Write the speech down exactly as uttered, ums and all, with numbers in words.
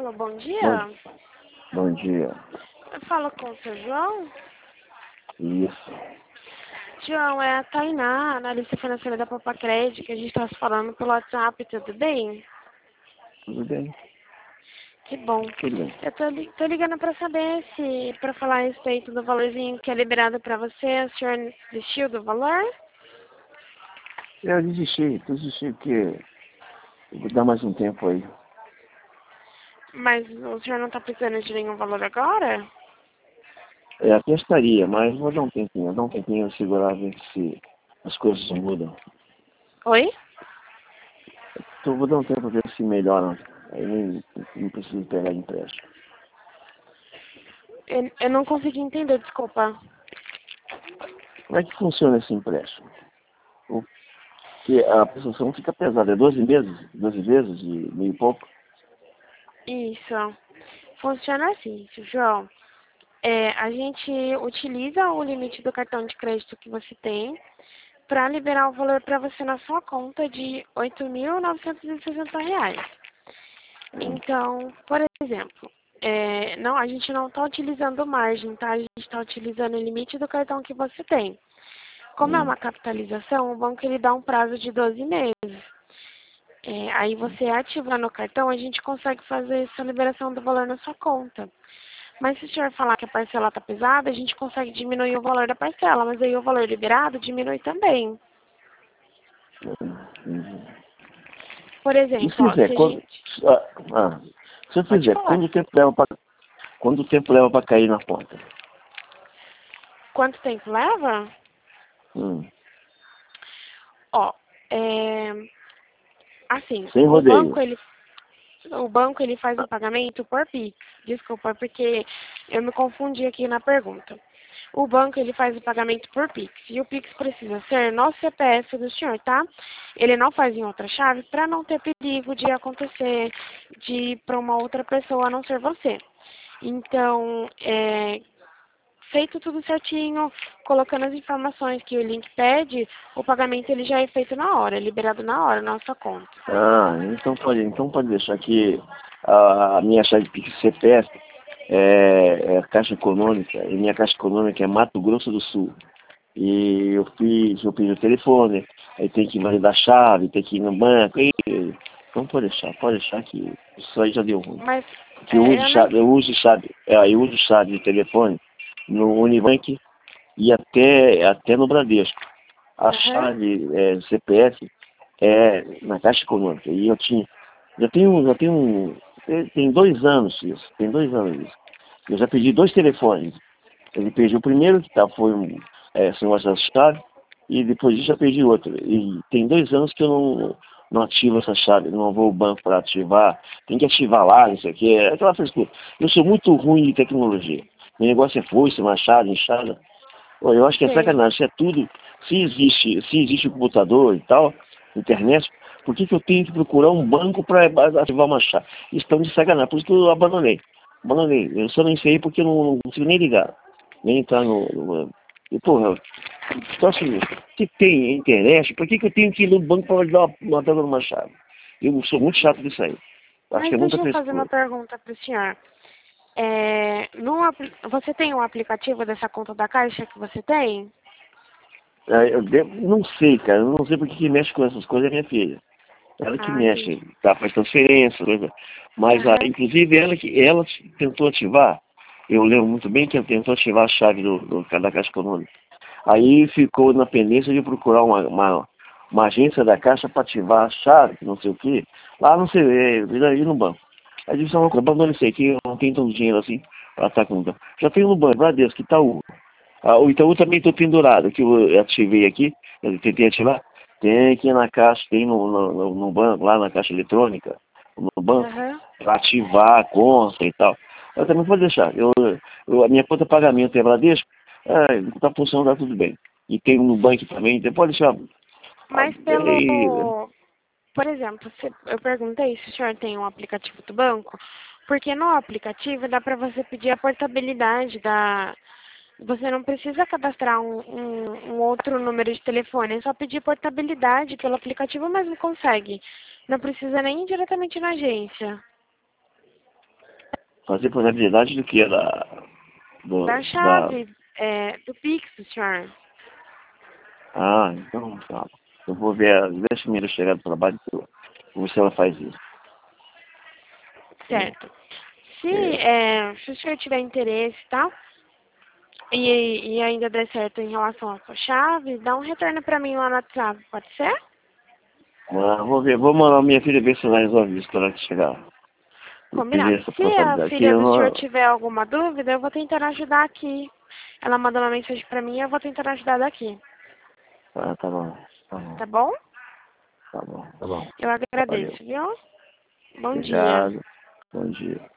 Alô, bom Bom, dia. bom dia. Eu falo com o seu João. Isso. João, é a Tainá, analista financeira da Papacred, que a gente está falando pelo WhatsApp, tudo bem? Tudo bem? Que bom. Tudo bem. Eu tô, li- tô ligando para saber se, para falar a respeito do valorzinho que é liberado para você, o senhor desistiu do valor? Eu desisti, desisti porque eu vou dar mais um tempo aí. Mas o senhor não está precisando de nenhum valor agora? É, até estaria, mas vou dar um tempinho, vou dar um tempinho segurar ver se as coisas mudam. Oi? Então vou dar um tempo ver se melhoram. Aí nem, não preciso pegar empréstimo. Eu, eu não consegui entender, desculpa. Como é que funciona esse empréstimo? O que a prestação fica pesada, é doze meses, doze vezes de meio e pouco? Isso. Funciona assim, João. É, a gente utiliza o limite do cartão de crédito que você tem para liberar o valor para você na sua conta de oito mil novecentos e sessenta reais. Então, por exemplo, é, não, a gente não está utilizando margem, tá? A gente está utilizando o limite do cartão que você tem. Como é Hum. uma capitalização, o banco ele dá um prazo de doze meses. É, aí você ativando o cartão, a gente consegue fazer essa liberação do valor na sua conta. Mas se o senhor falar que a parcela está pesada, a gente consegue diminuir o valor da parcela, mas aí o valor liberado diminui também. Hum. Por E exemplo, se ó, fizer, se a quando, gente... ah, ah, se eu Pode fizer, falar. quanto tempo leva para quanto tempo leva para cair na conta? Quanto tempo leva? Hum. Ó, é... assim, Sem o rodeio. banco, ele... O banco, ele faz o pagamento por Pix. Desculpa, porque eu me confundi aqui na pergunta. O banco, ele faz o pagamento por Pix. E o Pix precisa ser no C P F do senhor, tá? Ele não faz em outra chave para não ter perigo de acontecer de ir para uma outra pessoa a não ser você. Então, é, feito tudo certinho, colocando as informações que o link pede, o pagamento ele já é feito na hora, é liberado na hora na nossa conta. Ah, então pode, então pode deixar que a minha chave Pix C P F é, é Caixa Econômica, e minha Caixa Econômica é Mato Grosso do Sul. E eu fiz, eu fiz o telefone, aí tem que validar a chave, tem que ir no banco, e, então pode deixar, pode deixar que isso aí já deu ruim. Mas Porque eu é, uso eu não... chave, eu uso chave, é, eu uso chave de telefone no Unibank e até, até no Bradesco. A Aham. chave é, C P F é na Caixa Econômica. E eu tinha, já tenho, já tenho, tem tem dois anos isso, tem dois anos isso. Eu já pedi dois telefones. Ele pediu o primeiro, que tá, foi um, é, esse negócio da chave, e depois disso já pedi outro. E tem dois anos que eu não, não ativo essa chave, não vou ao banco para ativar, tem que ativar lá, não sei o que, é aquela frescura. Eu sou muito ruim de tecnologia. Meu negócio é foice, machado, enxada. Pô, eu acho que é Sei. sacanagem. Se é tudo, se existe, se existe o computador e tal, internet, por que, que eu tenho que procurar um banco para ativar uma chave? Isso estão de sacanagem, por isso que eu abandonei. Abandonei. Eu só não encerrei porque eu não, não consigo nem ligar, nem entrar no. no e, porra, então, assim, se tem internet, por que, que eu tenho que ir no banco para dar uma pedra numa chave? Eu sou muito chato disso aí. Acho que Mas é muita deixa eu fazer uma frescura. pergunta para o senhor. É, no, apli- você tem um aplicativo dessa conta da Caixa que você tem? É, eu devo- não sei, cara, eu não sei por que que mexe com essas coisas, é minha filha. Ela que Ah, entendi. mexe, tá, faz transferência, coisa. Mas, ah, Aham. inclusive, ela que ela tentou ativar, eu lembro muito bem que ela tentou ativar a chave do, do, da Caixa Econômica. Aí ficou na pendência de procurar uma, uma, uma agência da Caixa para ativar a chave, não sei o quê, lá não sei, aí no banco. Aí disse, não, abandone isso aí, que eu não tenho tanto dinheiro assim para estar com. Já tenho no banco, Bradesco, Itaú. Ah, o Itaú também estou pendurado, que eu ativei aqui, eu tentei ativar. Tem aqui na caixa, tem no, no, no banco, lá na caixa eletrônica, no banco, Aham. para ativar a conta e tal. Eu também pode deixar. Eu, eu, a minha conta de pagamento é Bradesco, está funcionando, tá tudo bem. E tem no banco também, então pode deixar. Ah, Mas e- pelo... Por exemplo, se eu perguntei se o senhor tem um aplicativo do banco, porque no aplicativo dá para você pedir a portabilidade da... Você não precisa cadastrar um, um, um outro número de telefone, é só pedir portabilidade pelo aplicativo mesmo consegue. Não precisa nem ir diretamente na agência. Fazer portabilidade do que? Da, do, Da chave, é, do Pix, senhor. Ah, então tá. Eu vou ver, deixa a menina chegar do trabalho, eu vou ver se ela faz isso. Certo. Se, É. é, se o senhor tiver interesse, tá? E, e ainda der certo em relação à sua chave, dá um retorno pra mim lá no WhatsApp, pode ser? Ah, vou ver, vou mandar minha filha ver se ela resolve isso quando ela chegar. Eu pedir Combinado. essa Se a portabilidade aqui, filha eu do senhor não... tiver alguma dúvida, eu vou tentar ajudar aqui. Ela mandou uma mensagem pra mim e eu vou tentar ajudar daqui. Ah, tá bom, tá bom, Tá bom? tá bom, tá bom. Eu Valeu. agradeço, viu? Bom dia. Obrigado. Bom dia.